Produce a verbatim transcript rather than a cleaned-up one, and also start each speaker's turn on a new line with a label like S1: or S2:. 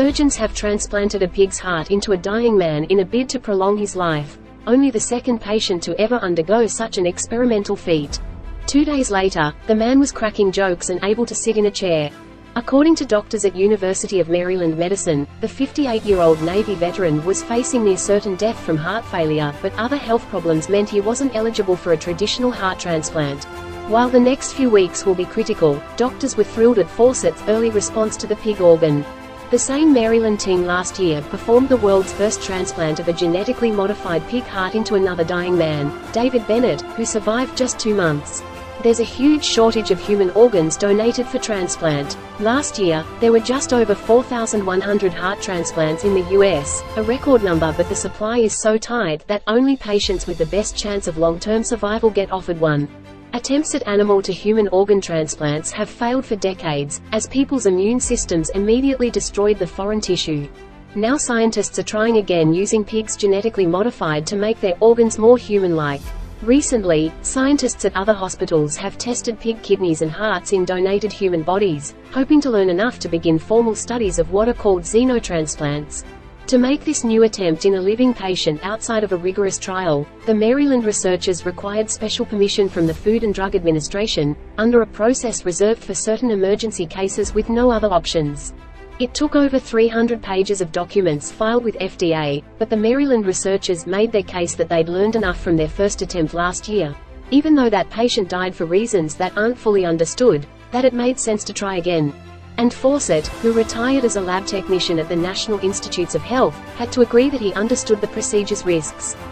S1: Surgeons have transplanted a pig's heart into a dying man in a bid to prolong his life, only the second patient to ever undergo such an experimental feat. Two days later, the man was cracking jokes and able to sit in a chair. According to doctors at University of Maryland Medicine, the fifty-eight-year-old Navy veteran was facing near certain death from heart failure, but other health problems meant he wasn't eligible for a traditional heart transplant. While the next few weeks will be critical, doctors were thrilled at Fawcett's early response to the pig organ. The same Maryland team last year performed the world's first transplant of a genetically modified pig heart into another dying man, David Bennett, who survived just two months. There's a huge shortage of human organs donated for transplant. Last year, there were just over four thousand one hundred heart transplants in the U S, a record number, but the supply is so tight that only patients with the best chance of long-term survival get offered one. Attempts at animal-to-human organ transplants have failed for decades, as people's immune systems immediately destroyed the foreign tissue. Now scientists are trying again, using pigs genetically modified to make their organs more human-like. Recently, scientists at other hospitals have tested pig kidneys and hearts in donated human bodies, hoping to learn enough to begin formal studies of what are called xenotransplants. To make this new attempt in a living patient outside of a rigorous trial, the Maryland researchers required special permission from the Food and Drug Administration, under a process reserved for certain emergency cases with no other options. It took over three hundred pages of documents filed with F D A, but the Maryland researchers made their case that they'd learned enough from their first attempt last year, even though that patient died for reasons that aren't fully understood, that it made sense to try again. And Fawcett, who retired as a lab technician at the National Institutes of Health, had to agree that he understood the procedure's risks.